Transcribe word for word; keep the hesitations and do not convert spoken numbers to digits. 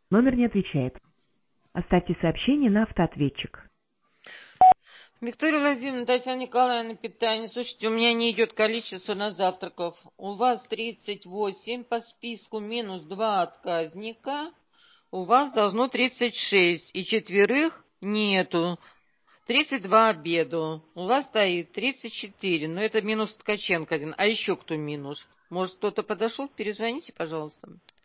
Номер не отвечает. Оставьте сообщение на автоответчик. Виктория Владимировна, Татьяна Николаевна, питание. Слушайте, у меня не идет количество на завтраков. У вас тридцать восемь по списку, минус два отказника. У вас должно тридцать шесть, и четверых нету. тридцать два обеду. У вас стоит тридцать четыре, но это минус Ткаченко один. А еще кто минус? Может, кто-то подошел? Перезвоните, пожалуйста.